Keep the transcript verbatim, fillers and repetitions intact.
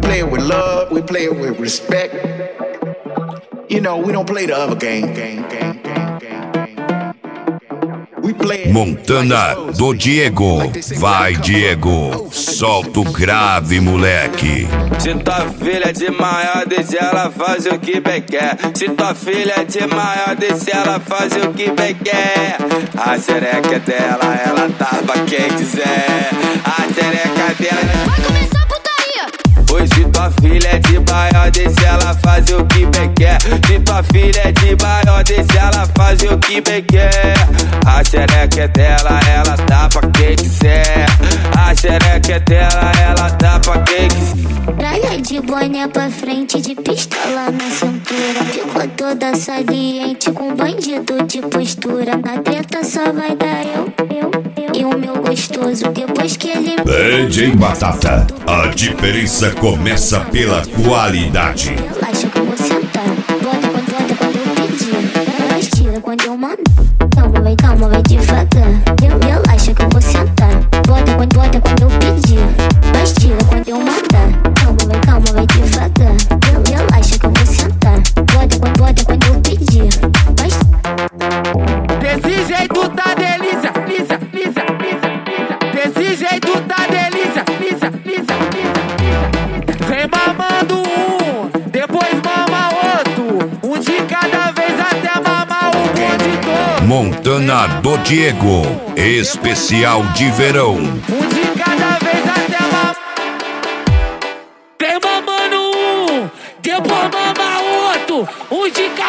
play it with love, we play it with respect. You know, we don't play the other game. game, game, game, game, game. We play it Montana like do Diego. Vai, Diego. Solta o grave, moleque. Se tua filha é de maior, deixa ela fazer o que bem quer. Se tua filha é de maior, deixa ela fazer o que bem quer. A xereca é dela, ela tapa quem quiser. A xereca dela. Vai começar a putaria. Pois se tua filha é de maior, deixa ela fazer o que bem quer. Se tua filha é de maior, deixa ela fazer o que bem quer. A xereca é dela, ela tapa quem quiser. A xereca é dela, ela tapa quem quiser. Praia de boné pra frente, de pistola na cintura. Ficou toda saliente, com bandido de postura. Na treta só vai dar eu, eu, eu e o meu gostoso. Depois que ele... D J Batata, a diferença começa pela qualidade. Relaxa que eu vou sentar. Bota quando, bota quando eu pedir. Mas tira quando eu mandar. Calma, vai, calma, vai devagar. Relaxa que eu vou sentar. Bota quando, bota quando eu pedir. Mas tira quando eu mandar. Calma, vai, calma, vai devagar. Relaxa que eu vou sentar. Bota quando, bota quando eu pedir. Mas... Desse jeito tá delícia, lisa, lisa, lisa, lisa. Desse jeito tá delícia, lisa, lisa, lisa. Vem mamando um, depois mama outro. Um de cada vez até mamar o bonde todo. Montana do Diego, especial de verão. Um de cada vez até mamar. Vem mamando um, depois mama outro. Um de cada